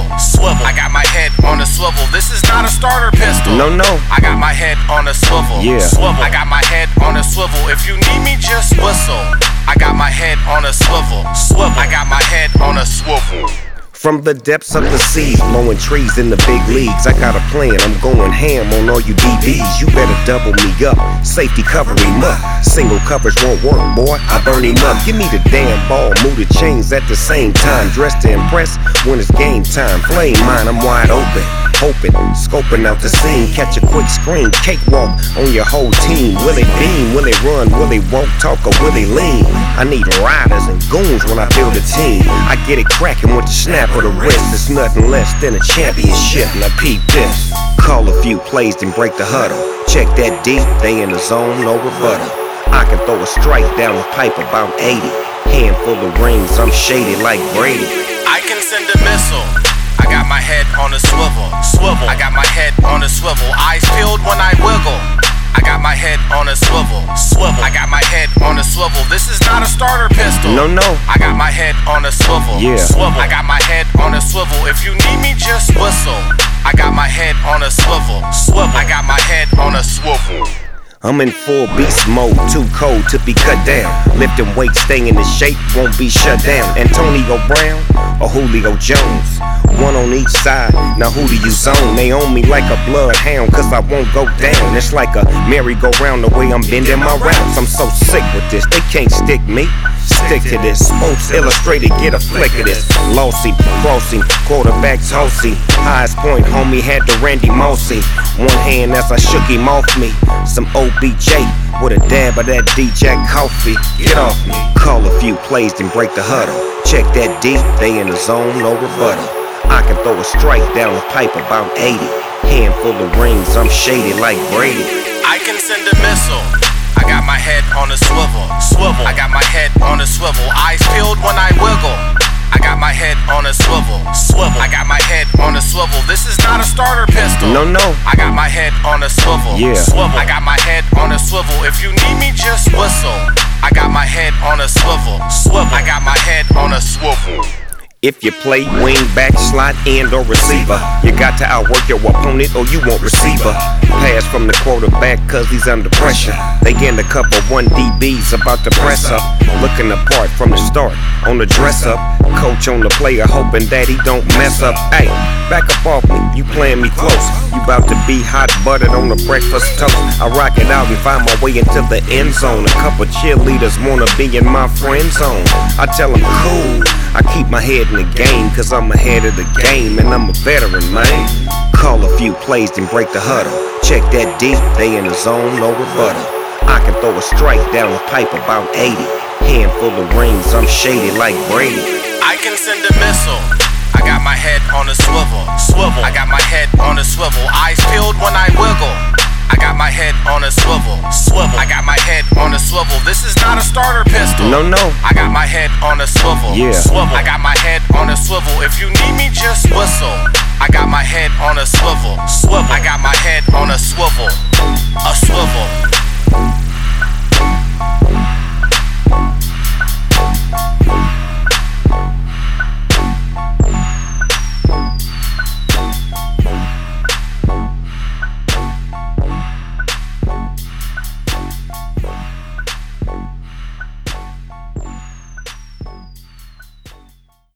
swivel, swivel. I got my head on a swivel. This is not a starter pistol. No. I got my head on a swivel, Yeah. swivel. I got my head on a swivel. If you need me, just whistle. I got my head on a swivel, swivel. I got my head on a swivel. From the depths of the sea, blowing trees in the big leagues. I got a plan, I'm going ham on all you DBs. You better double me up, safety cover him up. Single coverage won't work, boy, I burn him up. Give me the damn ball, move the chains at the same time. Dressed to impress when it's game time. Flame mine, I'm wide open, hoping, scoping out the scene. Catch a quick screen, cakewalk on your whole team. Will it beam, will it run, will it walk, talk, or will it lean? I need riders and goons when I build a team. I get it cracking with the snap of the wrist. It's nothing less than a championship. Now peep this. Call a few plays then break the huddle. Check that deep, they in the zone, no rebuttal. I can throw a strike down the pipe about 80. Handful of rings, I'm shaded like Brady. I can send a missile. I got my head on a swivel, swivel. I got my head on a swivel. Eyes peeled when I wiggle. I got my head on a swivel, swivel. I got my head on a swivel. This is not a starter pistol. No. I got my head on a swivel, Yeah. swivel. I got my head on a swivel. If you need me, just whistle. I got my head on a swivel, swivel. I got my head on a swivel. I'm in full beast mode, too cold to be cut down. Lifting weight, staying in shape, won't be shut down. Antonio Brown or Julio Jones, one on each side, now who do you zone? They own me like a bloodhound, cause I won't go down. It's like a merry-go-round the way I'm bending my rounds. I'm so sick with this, they can't stick me. Stick to this, Sports Illustrated, get a flick of this. Lossy, crossing, quarterbacks horsey. Highest point, homie, had the Randy Mossy. One hand as I shook him off me. Some OBJ with a dab of that DJ coffee. Get off me. Call a few plays then break the huddle. Check that deep, they in the zone, no rebuttal. I can throw a strike down the pipe about 80. Handful of rings, I'm shaded like Brady. I can send a missile. I got my head on a swivel, swivel. I got my head on a swivel. Eyes peeled when I wiggle. I got my head on a swivel, swivel. I got my head on a swivel. This is not a starter pistol. No. I got my head on a swivel, Yeah. swivel. I got my head on a swivel. If you need me, just whistle. I got my head on a swivel, swivel. I got my head on a swivel. If you play wing, back, slot, and or receiver, you got to outwork your opponent or you won't receiver. Pass from the quarterback cause he's under pressure. They get a couple 1 DBs about to press up. Looking the part from the start on the dress up. Coach on the player hoping that he don't mess up. Hey, back up off me, you playing me close. You about to be hot buttered on the breakfast toast. I rock it out and find my way into the end zone. A couple cheerleaders wanna be in my friend zone. I tell them cool, I keep my head in the game cause I'm ahead of the game and I'm a veteran, man. Call a few plays then break the huddle. Check that deep, they in the zone, no rebuttal. I can throw a strike down the pipe about 80. Handful of rings, I'm shaded like Brady. I can send a missile. I got my head on a swivel, swivel. I got my head on a swivel. Eyes peeled when I wiggle. I got my head on a swivel, swivel. I got my head on a swivel. This is not a starter pistol. No. I got my head on a swivel, Yeah. swivel. I got my head on a swivel. If you need me, just whistle. I got my head on a swivel, swivel. I got my head on a swivel, a swivel.